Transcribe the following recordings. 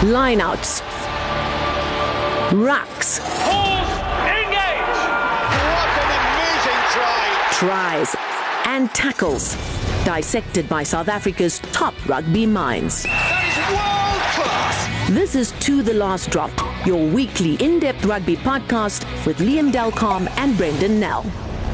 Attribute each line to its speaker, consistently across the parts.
Speaker 1: lineouts, rucks,
Speaker 2: engage! What an amazing try!
Speaker 1: tries, and tackles, dissected by South Africa's top rugby minds.
Speaker 2: That is world class!
Speaker 1: This is To The Last Drop, your weekly in-depth rugby podcast with Liam Delcom and Brendan Nell.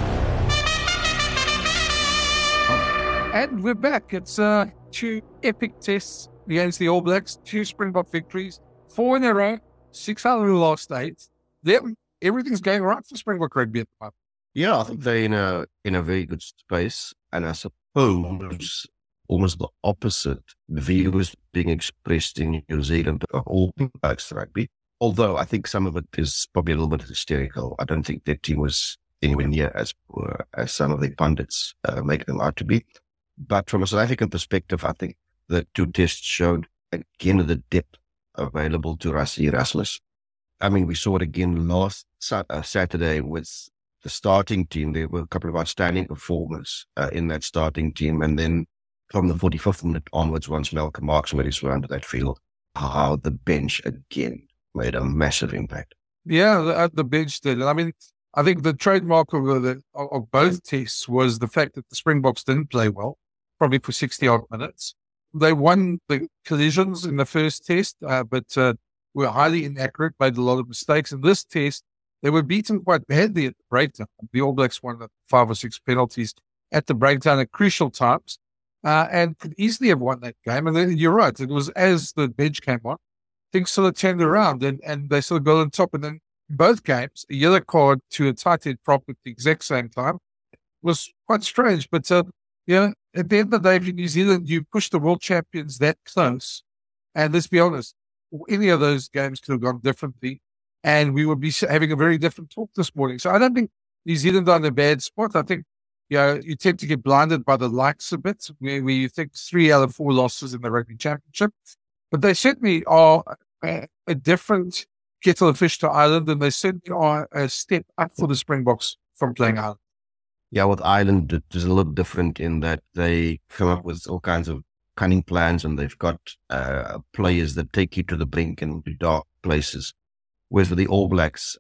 Speaker 3: And we're back. It's two epic tests against the All Blacks, 2 Springbok victories, 4 in a row, 6 out of the last 8. Everything's going right for Springbok rugby at the moment.
Speaker 4: Yeah, I think they're in a very good space, and I suppose almost the opposite view is being expressed in New Zealand of All Blacks rugby. Although I think some of it is probably a little bit hysterical. I don't think their team was anywhere near as poor as some of the pundits make them out to be. But from a South African perspective, I think the 2 tests showed again the depth available to Rassie Erasmus. I mean, we saw it again last Saturday with the starting team. There were a couple of outstanding performers in that starting team. And then from the 45th minute onwards, once Malcolm Marx really surrounded that field, how the bench again made a massive impact.
Speaker 3: Yeah, the bench did. I mean, I think the trademark of both tests was the fact that the Springboks didn't play well, probably for 60-odd minutes. They won the collisions in the first test, but were highly inaccurate, made a lot of mistakes. In this test, they were beaten quite badly at the breakdown. The All Blacks won 5 or 6 penalties at the breakdown at crucial times and could easily have won that game. And then, you're right, it was as the bench came on, things sort of turned around and they sort of got on top. And then in both games, a yellow card to a tight head prop at the exact same time was quite strange. But, at the end of the day, for New Zealand, you push the world champions that close. And let's be honest, any of those games could have gone differently. And we would be having a very different talk this morning. So I don't think New Zealand are in a bad spot. I think, you tend to get blinded by the likes a bit, where you think 3 out of 4 losses in the Rugby Championship. But they certainly are a different kettle of fish to Ireland, and they certainly are a step up for the Springboks from playing Ireland.
Speaker 4: Yeah, with Ireland, it is a little different in that they come up with all kinds of cunning plans, and they've got players that take you to the brink and to dark places. Whereas with the All Blacks,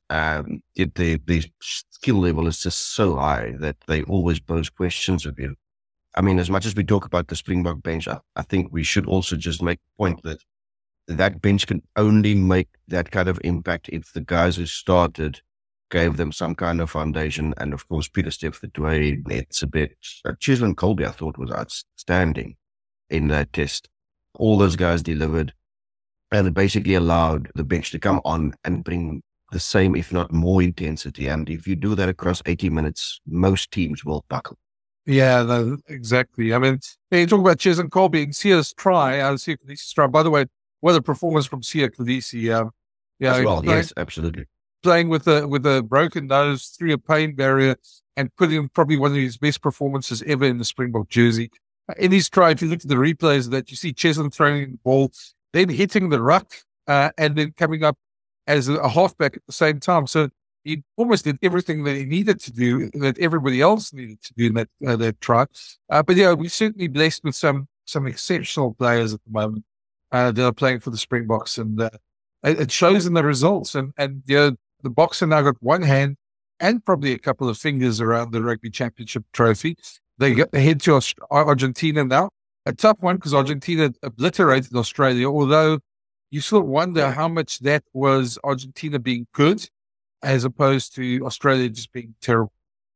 Speaker 4: the skill level is just so high that they always pose questions of you. I mean, as much as we talk about the Springbok bench, I think we should also just make the point that that bench can only make that kind of impact if the guys who started gave them some kind of foundation. And of course, Pieter-Steph Dutoit, it's a bit, Cheslin Kolbe, I thought, was outstanding in that test. All those guys delivered, and it basically allowed the bench to come on and bring the same, if not more, intensity. And if you do that across 80 minutes, most teams will buckle.
Speaker 3: Yeah, no, exactly. I mean, you talk about Cheslin Kolbe and Siya's try, Siya Kolisi's try. By the way, what a performance from Siya Kolisi.
Speaker 4: As well, yes, absolutely.
Speaker 3: Playing with a broken nose through a pain barrier and putting in probably one of his best performances ever in the Springbok jersey. In his try, if you look at the replays of that, you see Cheslin throwing the ball, then hitting the ruck, and then coming up as a halfback at the same time. So he almost did everything that he needed to do, that everybody else needed to do in that try. But yeah, we're certainly blessed with some exceptional players at the moment that are playing for the Springboks, and it shows in the results. And the Boks have now got one hand and probably a couple of fingers around the Rugby Championship trophy. They head to Argentina now. A tough one because Argentina obliterated Australia, although you sort of wonder how much that was Argentina being good as opposed to Australia just being terrible.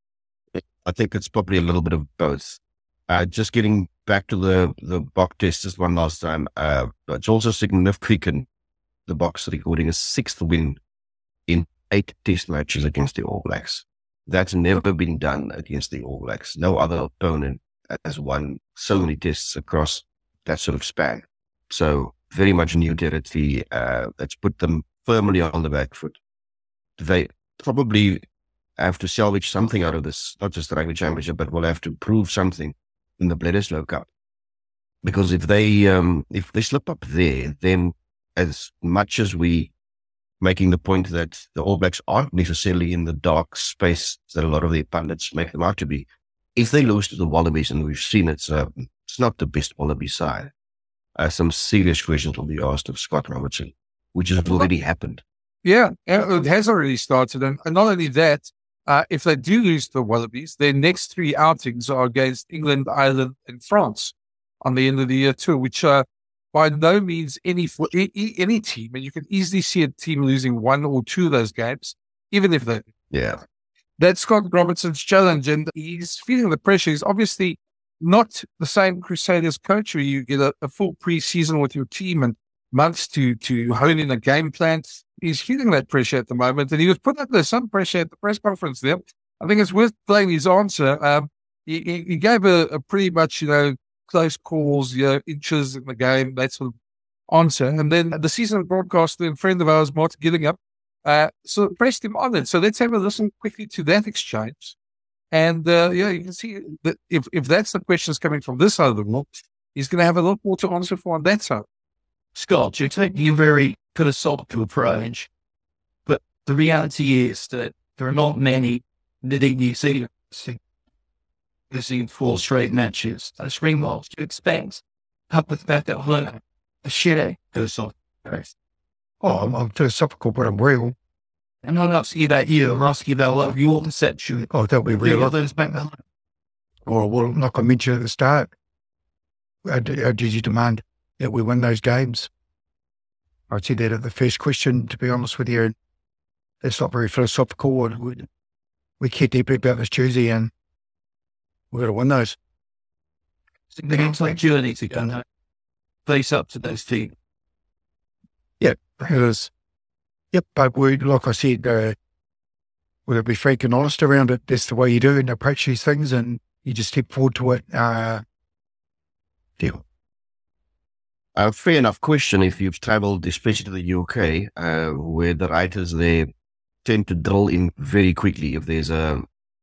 Speaker 4: I think it's probably a little bit of both. Just getting back to the Bok test just one last time, it's also significant. The Boks recording a 6th win in 8 test matches against the All Blacks. That's never been done against the All Blacks. No other opponent has won so many tests across that sort of span. So very much new territory. That's put them firmly on the back foot. They probably have to salvage something out of this, not just the Rugby Championship, but will have to prove something in the Bledisloe Cup. Because if they slip up there, then as much as we making the point that the All Blacks aren't necessarily in the dark space that a lot of the pundits make them out to be, if they lose to the Wallabies, and we've seen it's not the best Wallaby side, some serious questions will be asked of Scott Robertson, which has already happened.
Speaker 3: Yeah, it has already started. And not only that, if they do lose to the Wallabies, their next 3 outings are against England, Ireland, and France on the end of the year too, which are by no means any team. And you can easily see a team losing 1 or 2 of those games, even if they.
Speaker 4: Yeah.
Speaker 3: That's Scott Robertson's challenge, and he's feeling the pressure. He's obviously not the same Crusaders coach where you get a full pre-season with your team and months to hone in a game plan. He's feeling that pressure at the moment, and he was put under some pressure at the press conference there. I think it's worth playing his answer. He gave a pretty much, close calls, inches in the game, that sort of answer. And then the season broadcaster and friend of ours, Martin Gillingham, so pressed him on it. So let's have a listen quickly to that exchange. And, you can see that if that's the questions coming from this side of the world, he's going to have a lot more to answer for on that side.
Speaker 5: Scott, you're taking a very philosophical approach, but the reality is that there are not many living New Zealand missing 4 straight matches. The Springboks, you expect coupled back at home, a shitty philosophical.
Speaker 6: Oh, I'm philosophical, but I'm real.
Speaker 5: I'm not asking you about you, I'm asking you about what your perception.
Speaker 6: Oh, don't be real.
Speaker 5: Those back at home.
Speaker 6: Or, well, like I mentioned at the start, how did you demand that we win those games? I said that at the first question, to be honest with you, and it's not very philosophical. And we care deeply about this jersey, and we've got to win those.
Speaker 5: It's like journey to go face up to those teams.
Speaker 6: Yeah, it is. Yep, but like I said, we'll be frank and honest around it. That's the way you do and approach these things, and you just step forward to it. Deal.
Speaker 4: Fair enough question. If you've travelled, especially to the UK, where the writers there tend to drill in very quickly if there's a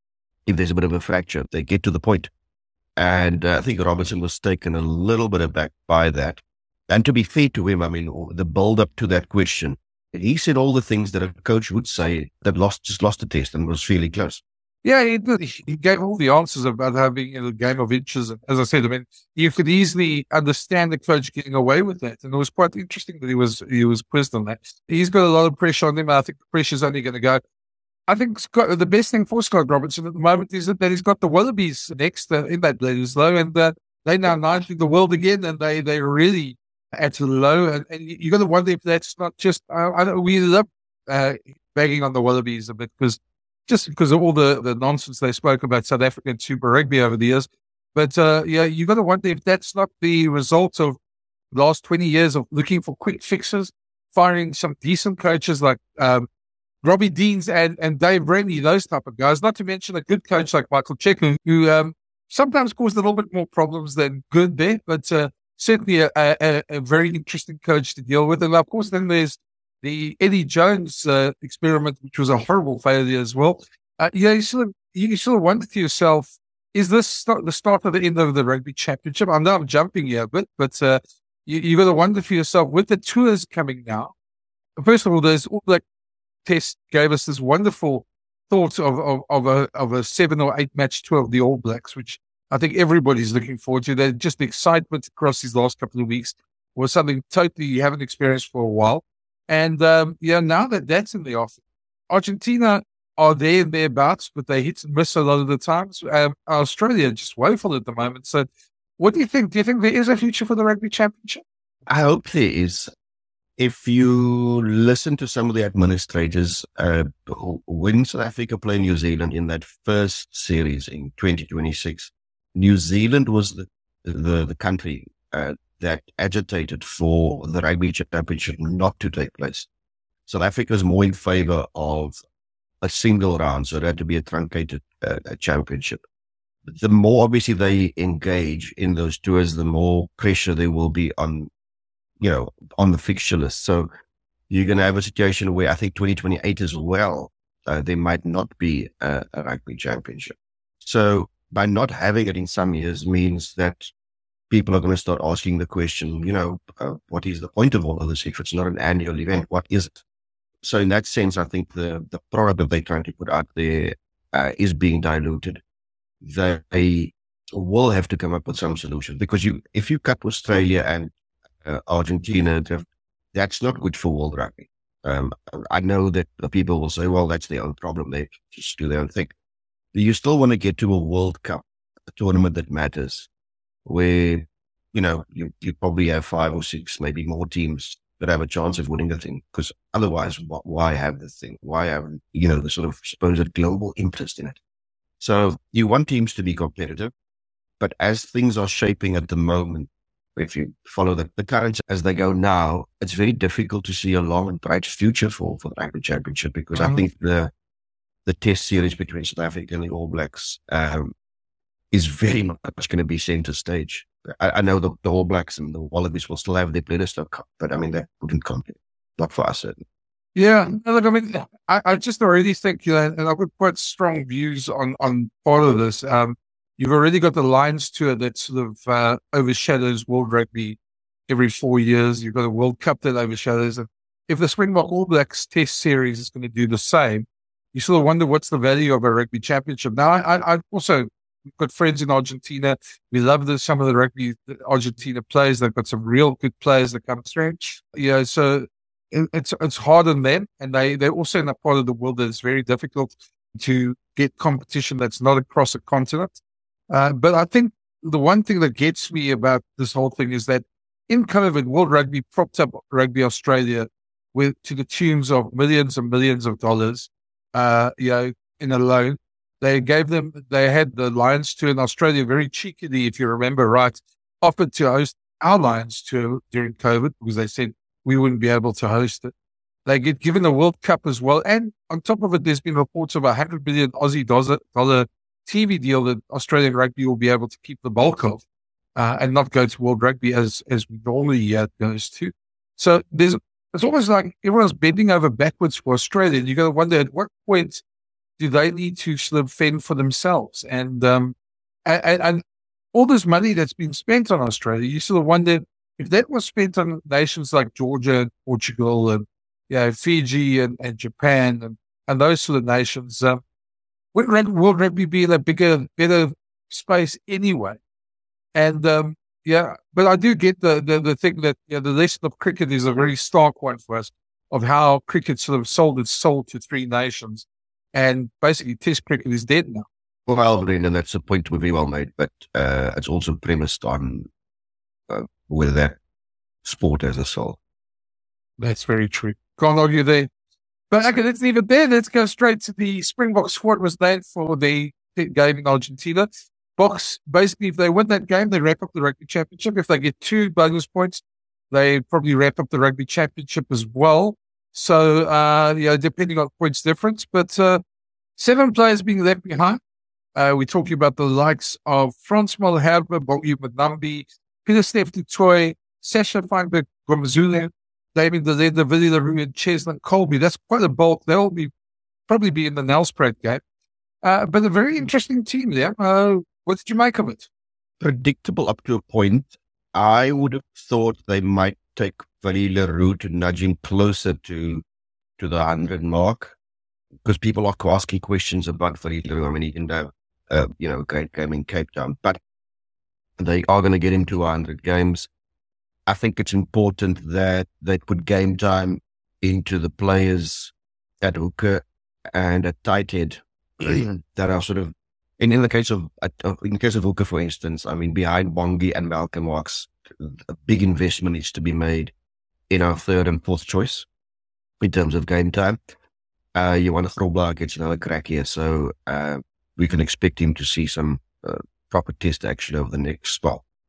Speaker 4: bit of a fracture, they get to the point. And I think Robertson was taken a little bit aback by that. And to be fair to him, I mean, the build up to that question, he said all the things that a coach would say that just lost the test and was fairly close.
Speaker 3: Yeah, he did. He gave all the answers about having a game of inches. And as I said, I mean, you could easily understand the coach getting away with that. And it was quite interesting that he was quizzed on that. He's got a lot of pressure on him. I think the pressure's only going to go. I think the best thing for Scott Robertson at the moment is that he's got the Wallabies next in that Bledisloe, and they now knifing the world again, and they really at the low. And you got to wonder if that's not just. I don't. We love bagging on the Wallabies a bit because of all the nonsense they spoke about South African Super Rugby over the years. But you got to wonder if that's not the result of the last 20 years of looking for quick fixes, firing some decent coaches like Robbie Deans and Dave Rennie, those type of guys, not to mention a good coach like Michael Cheku, who sometimes caused a little bit more problems than good there, but certainly a very interesting coach to deal with. And of course, then there's the Eddie Jones experiment, which was a horrible failure as well. You sort of wonder to yourself, is this the start of the end of the rugby championship? I know I'm jumping here a bit, but you got to wonder for yourself, with the tours coming now, first of all, there's All Black Test gave us this wonderful thought of a 7 or 8 match tour of the All Blacks, which I think everybody's looking forward to. Just the excitement across these last couple of weeks was something totally you haven't experienced for a while. And, now that that's in the offing, Argentina are there and thereabouts, but they hit and miss a lot of the times. Australia just woeful at the moment. So what do you think? Do you think there is a future for the Rugby Championship?
Speaker 4: I hope there is. If you listen to some of the administrators, when South Africa played New Zealand in that first series in 2026, New Zealand was the country that agitated for the Rugby Championship not to take place. South Africa is more in favor of a single round, so it had to be a truncated championship. The more obviously they engage in those tours, the more pressure there will be on the fixture list. So you're going to have a situation where I think 2028 as well, there might not be a rugby championship. So by not having it in some years means that people are going to start asking the question, what is the point of all of this? If it's not an annual event, what is it? So in that sense, I think the product that they're trying to put out there is being diluted. They will have to come up with some solution, because if you cut Australia and Argentina, that's not good for world rugby. I know that the people will say, well, that's their own problem. They just do their own thing. You still want to get to a World Cup, a tournament that matters, where, you probably have 5 or 6, maybe more teams that have a chance of winning the thing. Because otherwise, why have the thing? Why have, the sort of supposed global interest in it? So you want teams to be competitive, but as things are shaping at the moment, if you follow the currents as they go now, it's very difficult to see a long and bright future for the Rugby Championship, because I think the test series between South Africa and the All Blacks is very much going to be center stage. I know the All Blacks and the Wallabies will still have their Bledisloe Cup, but I mean, that wouldn't compete. Not for us, certainly.
Speaker 3: Yeah, look, I mean, I just already think, and I've got quite strong views on part of this. You've already got the Lions Tour that sort of overshadows World Rugby every 4 years. You've got a World Cup that overshadows it. If the Springbok All Blacks Test Series is going to do the same, you sort of wonder what's the value of a rugby championship. Now, I also, we've got friends in Argentina. We love some of the rugby that Argentina plays. They've got some real good players that come through. So it's hard on them, and they're also in a part of the world that is very difficult to get competition that's not across a continent. But I think the one thing that gets me about this whole thing is that in COVID, World Rugby propped up Rugby Australia to the tunes of millions and millions of dollars, in a loan. They had the Lions Tour in Australia very cheekily, if you remember right, offered to host our Lions Tour during COVID because they said we wouldn't be able to host it. They get given a World Cup as well. And on top of it, there's been reports of $100 billion Aussie dollar TV deal that Australian rugby will be able to keep the bulk of and not go to World Rugby as we normally goes to. So it's almost like everyone's bending over backwards for Australia. And you got to wonder at what point do they need to sort of fend for themselves? And all this money that's been spent on Australia, you sort of wonder if that was spent on nations like Georgia and Portugal and Fiji and Japan and those sort of nations. Wouldn't World Rugby be in a bigger, better space anyway? And but I do get the thing that the lesson of cricket is a very stark one for us, of how cricket sort of sold its soul to 3 nations, and basically Test cricket is dead now.
Speaker 4: Well, Brendan, that's a point very well made, but it's also premised on whether that sport has a soul.
Speaker 3: That's very true. Can't argue there. But okay, let's leave it there. Let's go straight to the Springbok squad was named for the game in Argentina. Boks, basically, if they win that game, they wrap up the Rugby Championship. If they get 2 bonus points, they probably wrap up the Rugby Championship as well. So, depending on points difference. But 7 players being left behind. We're talking about the likes of Frans Malherbe, Bongi Mbambi, Pieter-Steph du Toit, Sasha Feinberg, Gomezulu, David de Lede, Willie le Roux, and Cheslin Colby. That's quite a bulk. They'll probably be in the Nelspruit game. But a very interesting team there. What did you make of it?
Speaker 4: Predictable up to a point. I would have thought they might take Willie le Roux to nudge him closer to the 100 mark, because people are asking questions about Willie le Roux. I mean, he can have a great game in Cape Town, but they are going to get him to 100 games. I think it's important that they put game time into the players at hooker and at tight head that are sort of, in the case of hooker, for instance, I mean, behind Bongi and Malcolm Marx, a big investment needs to be made in our 3rd and 4th choice in terms of game time. You want to throw Black gets another crack here, so we can expect him to see some proper test action over the next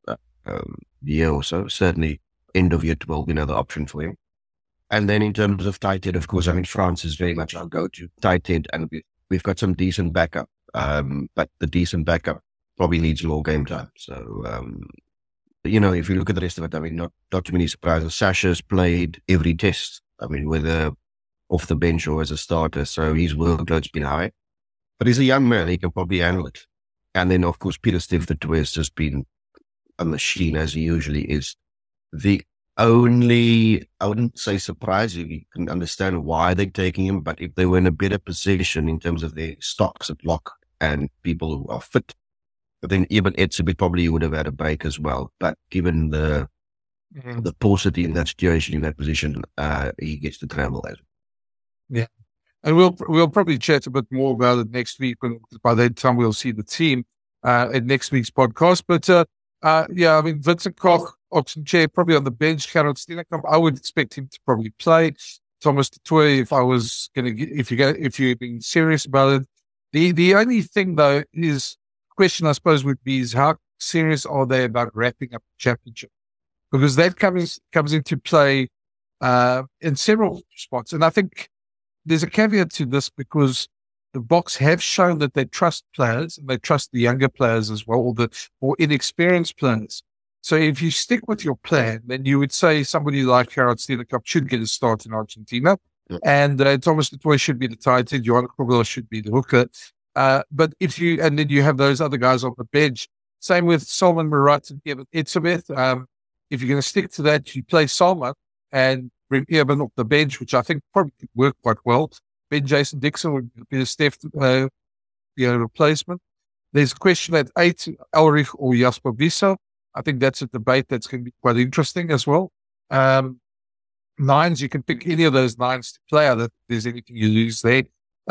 Speaker 4: year or so. Certainly end of year 12, the option for him. And then in terms of tight head, of course, I mean, France is very much our go-to tight head, and we've got some decent backup. But the decent backup probably needs more game time. So, if you look at the rest of it, I mean, not too many surprises. Sasha's played every test. I mean, whether off the bench or as a starter. So his workload's been high. But he's a young man. He can probably handle it. And then, of course, Pieter-Steph du Toit has just been a machine, as he usually is. The only, I wouldn't say surprise, you can understand why they're taking him, but if they were in a better position in terms of their stocks at lock and people who are fit, then even Etzebeth probably would have had a break as well. But given the the paucity in that situation, in that position, he gets to travel as.
Speaker 3: Yeah. And we'll probably chat a bit more about it next week. When by that time we'll see the team at next week's podcast. But yeah, I mean, Vincent Koch, option chair, probably on the bench. Gerald Steenekamp, I would expect him to probably play. Thomas du Toit, if you're being serious about it. The only thing though is question I suppose would be is how serious are they about wrapping up the championship? Because that comes into play in several spots, and I think there's a caveat to this because the Boks have shown that they trust players and they trust the younger players as well, or the more inexperienced players. So if you stick with your plan, then you would say somebody like Gerard Steenekamp should get a start in Argentina. Yeah. And Thomas du Toit should be the tight end. Johan Kobel should be the hooker. But then you have those other guys on the bench. Same with Salman Murat and Evan Etzebeth. If you're going to stick to that, you play Salman and bring Evan off the bench, which I think probably could work quite well. Ben Jason Dixon would be a Steph, replacement. There's a question at 8, Ulrich or Jasper Wiese. I think that's a debate that's going to be quite interesting as well. 9s, you can pick any of those 9s to play. I don't think there's anything you lose there.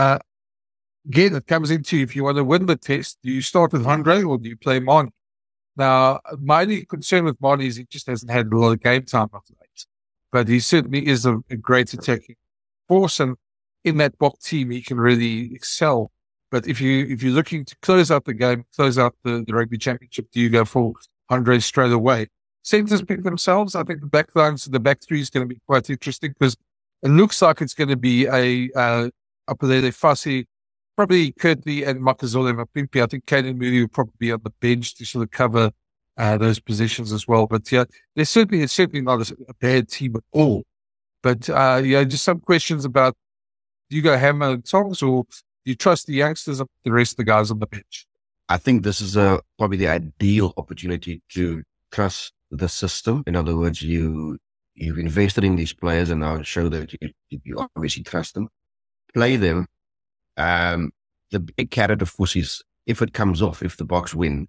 Speaker 3: Again, it comes into if you want to win the test, do you start with Andre or do you play Mane? Now, my only concern with Mane is he just hasn't had a lot of game time of late. But he certainly is a great attacking force, and in that Bok team, he can really excel. But if you're looking to close out the game, close out the rugby championship, do you go for Andre straight away? Centers pick themselves. I think the back lines, the back three is going to be quite interesting because it looks like it's going to be Apelele Fassi, probably Kirtley and Makazole Mapimpi. I think Caden Moody will probably be on the bench to sort of cover those positions as well. But yeah, it's certainly not a bad team at all. But just some questions about, do you go hammer and tongs or do you trust the youngsters and the rest of the guys on the bench?
Speaker 4: I think this is probably the ideal opportunity to trust the system. In other words, you've invested in these players and now show that you obviously trust them. Play them. The big carrot of course is if it comes off, if the Boks win,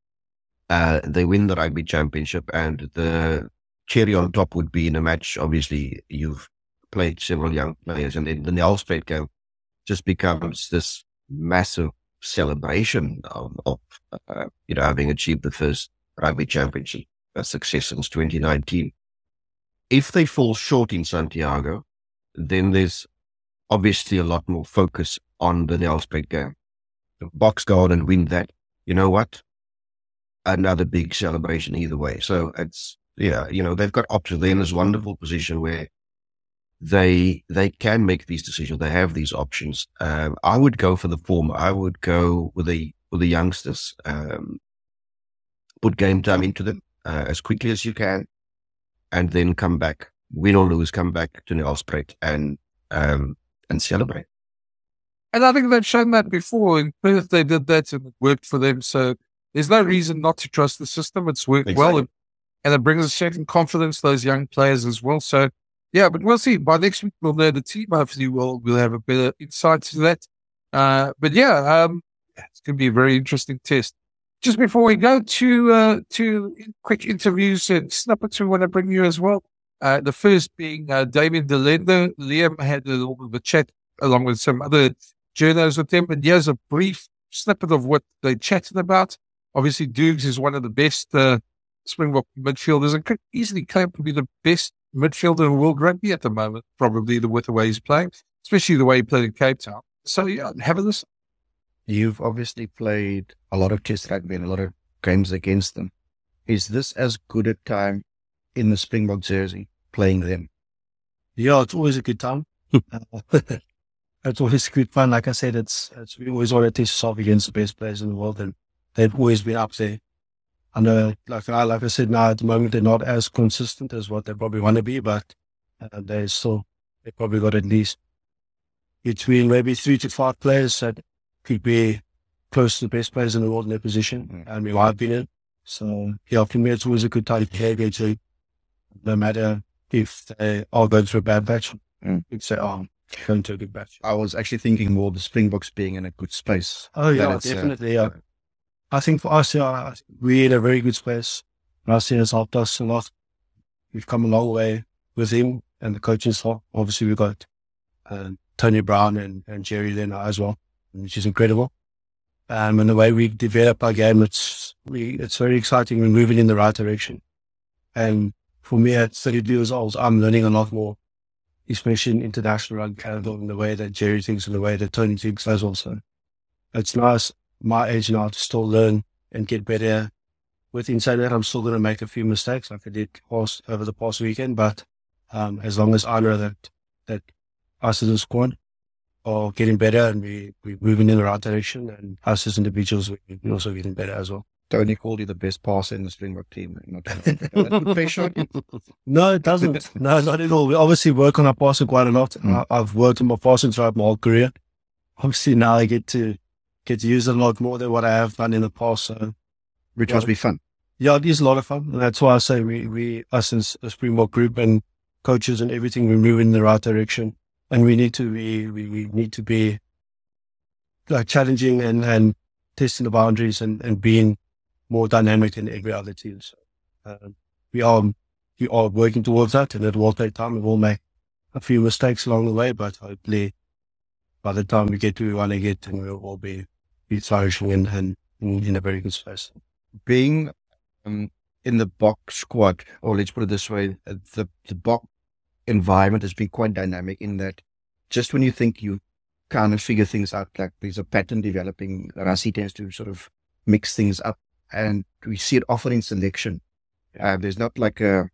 Speaker 4: they win the rugby championship, and the cherry on top would be in a match. Obviously, you've played several young players, and then the Nelspruit game just becomes this massive celebration of having achieved the first rugby championship, a success since 2019. If they fall short in Santiago, then there's obviously a lot more focus on the Nelspruit game. The Boks go on and win that. You know what? Another big celebration either way. So it's, they've got options. They're in this wonderful position where they can make these decisions. They have these options. I would go for the former. I would go with the youngsters, put game time into them as quickly as you can, and then come back, win or lose, come back to Nelspruit and celebrate.
Speaker 3: And I think they've shown that before. In Perth, they did that and it worked for them. So there's no reason not to trust the system. It's worked well. And it brings a certain confidence to those young players as well. So, yeah, but we'll see. By next week, we'll know the team. Hopefully, we'll have a better insight to that. But yeah, it's going to be a very interesting test. Just before we go to quick interviews and snippets, we want to bring you as well. The first being Damien Delendo. Liam had a little bit of a chat along with some other journalists with them. And here's a brief snippet of what they chatted about. Obviously, Dukes is one of the best Springbok midfielders and could easily claim to be the best midfielder in world rugby at the moment, probably with the way he's playing, especially the way he played in Cape Town. So, yeah, have a listen.
Speaker 6: You've obviously played a lot of test rugby and a lot of games against them. Is this as good a time in the Springbok jersey playing them?
Speaker 5: Yeah, it's always a good time. It's always good fun. Like I said, we always want to test yourself against the best players in the world, and they've always been up there. I know, like I said, now at the moment they're not as consistent as what they probably want to be, but they probably got at least between maybe 3 to 5 players that could be close to the best players in the world in their position, and in my opinion. So yeah, for me, it's always a good time to play against them, no matter if they are going through a bad batch. You'd say, going to a good batch.
Speaker 6: I was actually thinking more of the Springboks being in a good space.
Speaker 5: Oh yeah, definitely. Yeah. I think for us, we're in a very good space. Russia has helped us a lot.
Speaker 7: we've come a long way with him and the coaching staff. Obviously, we've got Tony Brown and Jerry Lena as well, which is incredible. And the way we develop our game, it's very exciting. We're moving in the right direction. And for me, at 32 years old, I'm learning a lot more, especially in international rugby, in the way that Jerry thinks and the way that Tony thinks as well. So it's nice, my age now, to still learn and get better. With inside that, I'm still going to make a few mistakes like I did over the past weekend. But as long as I know that us as a squad are getting better and we're moving in the right direction, and us as individuals, we're also getting better as well.
Speaker 4: Tony called you the best passer in the Springbok team. Not pressure.
Speaker 7: No, it doesn't. No, not at all. We obviously work on our passing quite a lot. I've worked on my passing throughout my whole career. Obviously now I get to use it a lot more than what I have done in the past. So,
Speaker 4: which must be fun.
Speaker 7: Yeah, it is a lot of fun. And that's why I say we us as a Springbok group and coaches and everything, we move in the right direction. And we need to be like challenging and testing the boundaries and being more dynamic than every other team. So, we are working towards that, and it will take time. We will make a few mistakes along the way, but hopefully by the time we get to where we want to get, and we'll all be flourishing and in a very good space.
Speaker 4: Being in the Bok squad, or let's put it this way, the Bok environment has been quite dynamic in that just when you think you kind of figure things out, like there's a pattern developing, Rassie tends to sort of mix things up, and we see it often in selection. There's not like a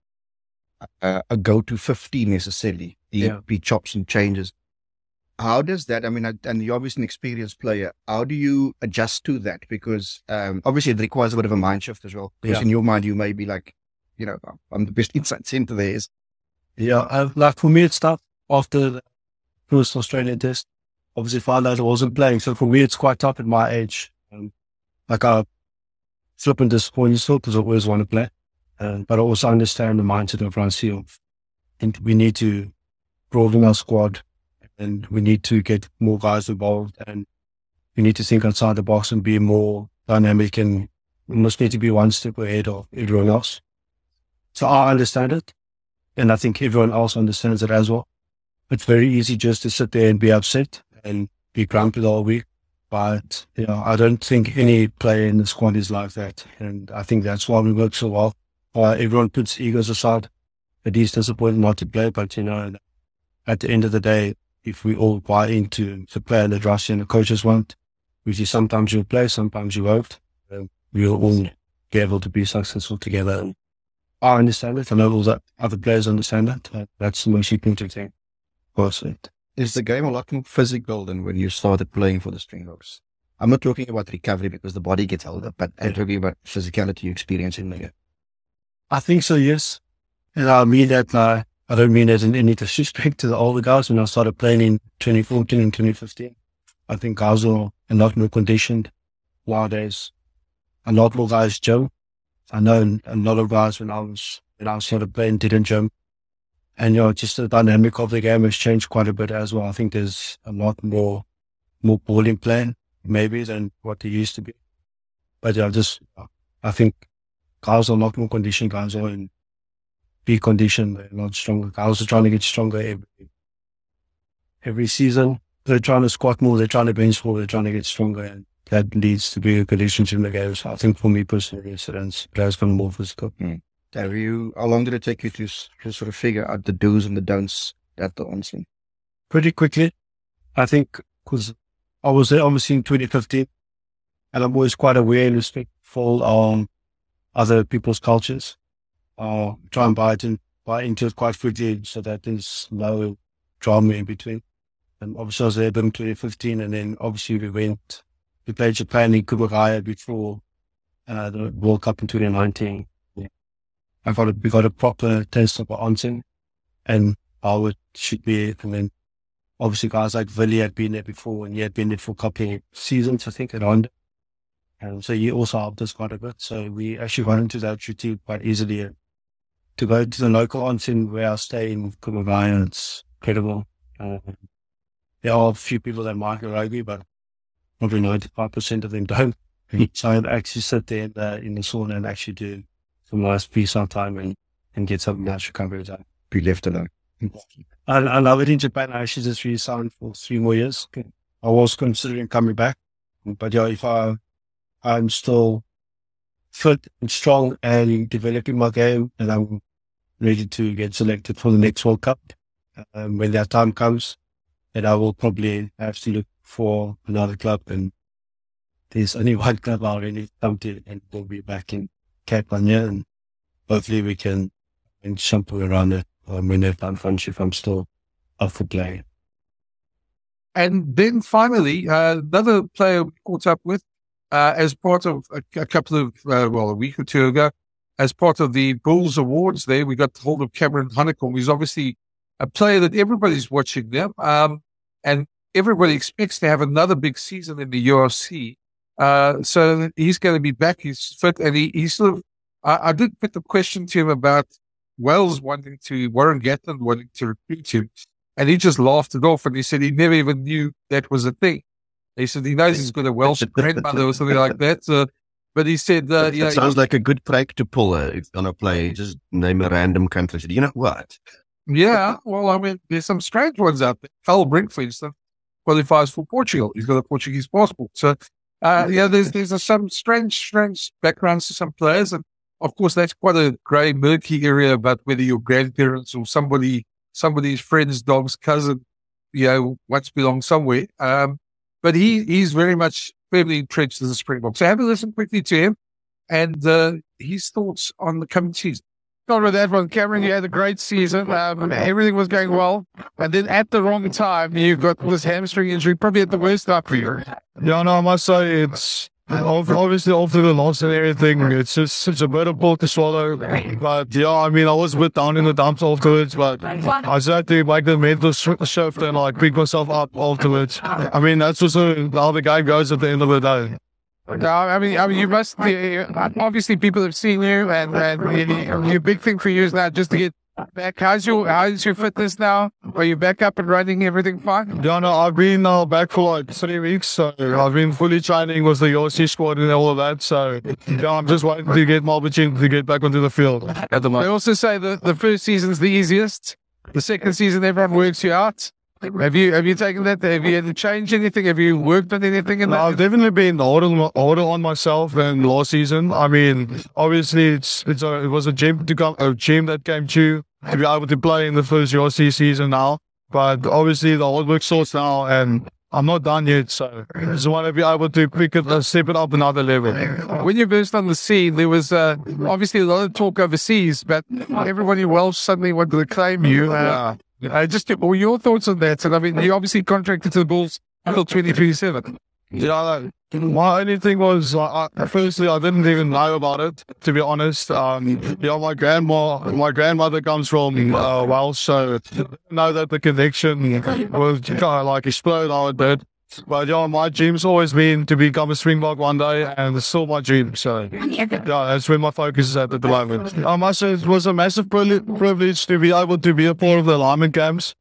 Speaker 4: go-to 50 necessarily. Be chops and changes. How does that, I mean, and you're obviously an experienced player, how do you adjust to that? Because obviously it requires a bit of a mind shift as well. Because in your mind, you may be like, I'm the best inside centre there is.
Speaker 7: Yeah, like for me, it's tough after the first Australian test. Obviously, found out I wasn't playing. So for me, it's quite tough at my age. Like I flip and disappoint still because I always want to play. But I also understand the mindset of Rassie. And we need to broaden our squad and we need to get more guys involved and we need to think outside the box and be more dynamic, and we must need to be one step ahead of everyone else. So I understand it. And I think everyone else understands it as well. It's very easy just to sit there and be upset and be grumpy all week. But, I don't think any player in the squad is like that. And I think that's why we work so well. Everyone puts egos aside. It is disappointing not to play, but, at the end of the day, if we all buy into the player that Rassie and the coaches want, which is sometimes you'll play, sometimes you won't, we'll all be able to be successful together. And I understand it. I know all the other players understand that. That's the most important thing. Of course,
Speaker 4: is the game a lot more physical than when you started playing for the Springboks? I'm not talking about recovery because the body gets older, but I'm talking about physicality you experience in the game.
Speaker 7: I think so, yes. And I mean that, I don't mean that in any disrespect to the older guys. When I started playing in 2014 and 2015, I think guys are a lot more conditioned nowadays. A lot more guys gym. I know a lot of guys when I started playing didn't gym. And, just the dynamic of the game has changed quite a bit as well. I think there's a lot more balling playing maybe than what there used to be. But I think guys are a lot more conditioned. Guys are in peak condition. They're not stronger. Guys are trying to get stronger every season. They're trying to squat more. They're trying to bench more. They're trying to get stronger. And that leads to bigger conditions in the game. So I think for me personally, it has been more physical.
Speaker 4: How long did it take you to sort of figure out the do's and the don'ts at the Onslow?
Speaker 7: Pretty quickly, I think, because I was there obviously in 2015, and I'm always quite aware and respectful of other people's cultures. Try and buy into it quite quickly so that there's no drama in between. And obviously I was there in 2015, and then obviously we played Japan in Kubagaya before the World Cup in 2019. We got a proper taste of onsen and how it should be. And then obviously guys like Willie had been there before, and he had been there for a couple of seasons, I think, at Honda. And so he also helped us quite a bit. So we actually got into that routine quite easily. To go to the local onsen where I stay in Kubagaya, it's incredible. There are a few people that like rugby, but probably 95% of them don't. So I actually sit there in the sauna and actually do some nice peace out time and and get some nice recovery time.
Speaker 4: Be left alone.
Speaker 7: I love it in Japan. I actually just re-signed for 3 more years. I was considering coming back, but yeah, if I'm still fit and strong and developing my game, and I'm ready to get selected for the next World Cup, when that time comes, then I will probably have to look for another club, and there's only one club I'll really come to, and we'll be back in Cape Town, and hopefully we can jump around it when they've done friendship. I'm still up for playing.
Speaker 3: And then finally, another player we caught up with as part of a couple of, a week or two ago, as part of the Bulls Awards there, we got hold of Cameron Honeycomb, who's obviously a player that everybody's watching now, and everybody expects to have another big season in the UFC. So he's going to be back. He's fit, and he's sort of, I did put the question to him about Warren Gatland wanting to recruit him, and he just laughed it off, and he said he never even knew that was a thing. He said he knows he's got a Welsh grandmother or something like that. But he said,
Speaker 4: it sounds like a good prank to pull on a play. Just name a random country. You know what?
Speaker 3: Yeah, well, I mean, there's some strange ones out there. Val Brink, for instance, qualifies for Portugal. He's got a Portuguese passport. So, there's some strange backgrounds to some players. And of course, that's quite a grey, murky area about whether your grandparents or somebody's friend's dog's cousin, once belonged somewhere. But he's very much firmly entrenched as a Springbok. So have a listen quickly to him and his thoughts on the coming season.
Speaker 8: Not with that one, Cameron. You had a great season. Everything was going well, and then at the wrong time, you got this hamstring injury. Probably at the worst time for you.
Speaker 9: Yeah, no, I must say it's obviously after the loss and everything, it's just such a bitter pill to swallow. But yeah, I mean, I was a bit down in the dumps afterwards, but I just had to make the mental shift and pick myself up afterwards. I mean, that's also how the game goes at the end of the day.
Speaker 8: No, I mean, you must be, obviously people have seen you, and your big thing for you is now just to get back. How's your fitness now? Are you back up and running? Everything fine?
Speaker 9: Yeah, no, I've been back for 3 weeks, so I've been fully training with the UFC squad and all of that. So yeah, I'm just waiting to get my opportunity to get back onto the field at the moment.
Speaker 8: They also say the first season's the easiest. The second season, everyone works you out. Have you taken that? Have you had to change anything? Have you worked on anything in that?
Speaker 9: I've definitely been harder on myself than last season. I mean, obviously it was a gym that came true to be able to play in the first UFC season now. But obviously the hard work starts now, and I'm not done yet, so I just want to be able to step it up another level.
Speaker 8: When you burst on the scene, there was obviously a lot of talk overseas, but everybody Welsh suddenly wanted to claim you. Just your thoughts on that? And I mean, you obviously contracted to the Bulls until 2027.
Speaker 9: Yeah, my only thing was, firstly, I didn't even know about it, to be honest. My grandmother comes from Wales, so I didn't know that the connection was kind of explode how it did. But yeah, my dream's always been to become a Springbok one day, and it's still my dream. So yeah, that's where my focus is at the moment. I must say it was a massive privilege to be able to be a part of the alignment camps.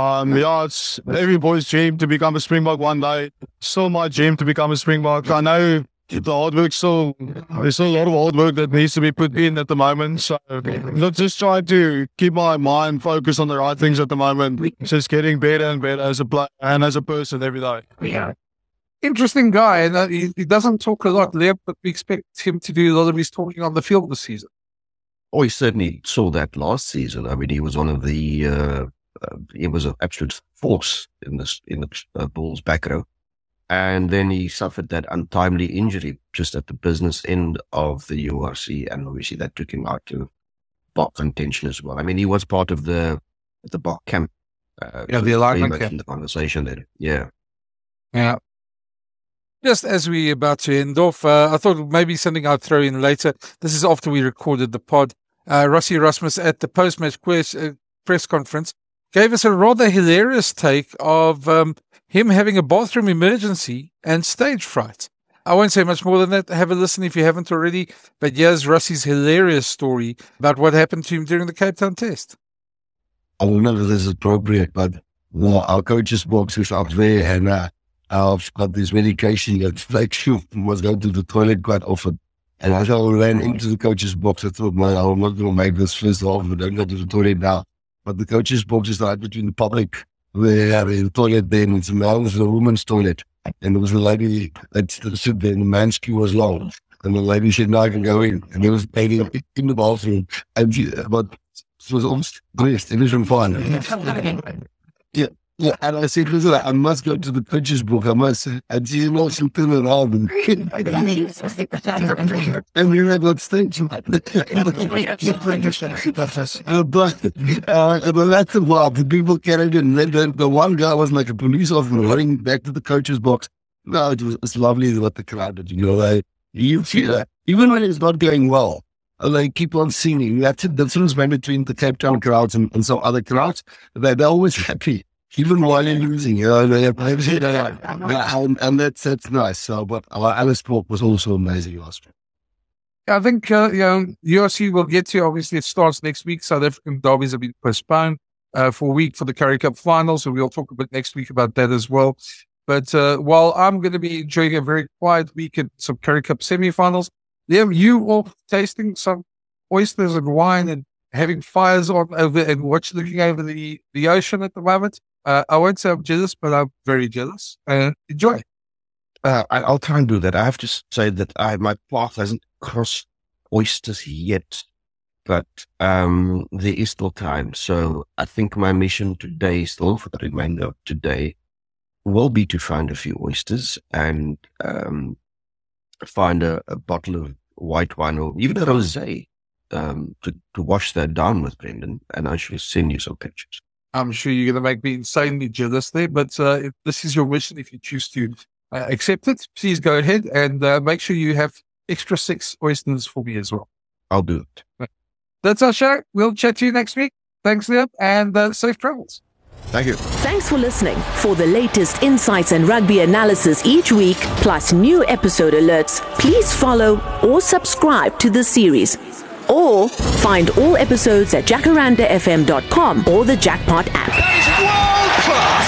Speaker 9: It's every boy's dream to become a Springbok one day. Still my dream to become a Springbok. I know the hard work there's still a lot of hard work that needs to be put in at the moment. So let's just try to keep my mind focused on the right things at the moment. Just getting better and better as a player and as a person every day.
Speaker 3: Yeah. Interesting guy, and he doesn't talk a lot, Liam, but we expect him to do a lot of his talking on the field this season.
Speaker 4: Oh, he certainly saw that last season. I mean, he was one of the he was an absolute force in the Bulls back row. And then he suffered that untimely injury just at the business end of the URC, and obviously that took him out to BOK contention as well. I mean, he was part of the BOK camp.
Speaker 3: The alignment camp.
Speaker 4: In the conversation there. Yeah.
Speaker 3: Yeah. Just as we're about to end off, I thought maybe something I'd throw in later. This is after we recorded the pod. Rassie Erasmus at the post-match press conference gave us a rather hilarious take of him having a bathroom emergency and stage fright. I won't say much more than that. Have a listen if you haven't already. But here's Rassie's hilarious story about what happened to him during the Cape Town test.
Speaker 10: I don't know if this is appropriate, but our coach's box is up there, and I've got this medication that makes you must go to the toilet quite often. And as I ran into the coach's box, I thought, man, I'm not going to make this first half. I don't go to the toilet now. But the coach's box is right between the public, the toilet there, and it's a man's and a woman's toilet. And there was a lady that stood there, and the man's queue was long. And the lady said, no, I can go in. And there was a lady in the bathroom. And but she was almost dressed. It was fun. Yeah, and I said, listen, I must go to the coach's book. I must. And she lost and turned around. And we went on stage. But that's the wild. The people carried it. And the one guy was like a police officer running back to the coach's box. No, it's lovely what the crowd did. You feel even when it's not going well, they keep on singing. That's the difference between the Cape Town crowds and some other crowds. They're always happy. Even while you're losing, and that's nice. So, but Alice Park was also amazing last week.
Speaker 3: I think URC will get to. Obviously, it starts next week. South African derbies have been postponed for a week for the Currie Cup final, so we'll talk a bit next week about that as well. But while I'm going to be enjoying a very quiet week in some Currie Cup semi-finals, Liam, you all tasting some oysters and wine and having fires on over and looking over the ocean at the moment. I won't say I'm jealous, but I'm very jealous. Enjoy.
Speaker 4: I'll try and do that. I have to say that my path hasn't crossed oysters yet, but there is still time. So I think my mission today, still for the remainder of today, will be to find a few oysters and find a bottle of white wine or even a rosé to wash that down with, Brendan, and I shall send you some pictures.
Speaker 3: I'm sure you're going to make me insanely jealous there, but if this is your mission, if you choose to accept it, please go ahead and make sure you have extra 6 oysters for me as well.
Speaker 4: I'll do it.
Speaker 3: That's our show. We'll chat to you next week. Thanks, Liam, and safe travels.
Speaker 4: Thank you.
Speaker 1: Thanks for listening. For the latest insights and rugby analysis each week, plus new episode alerts, please follow or subscribe to the series. Or find all episodes at jacarandafm.com or the Jackpot app.
Speaker 2: That is world class.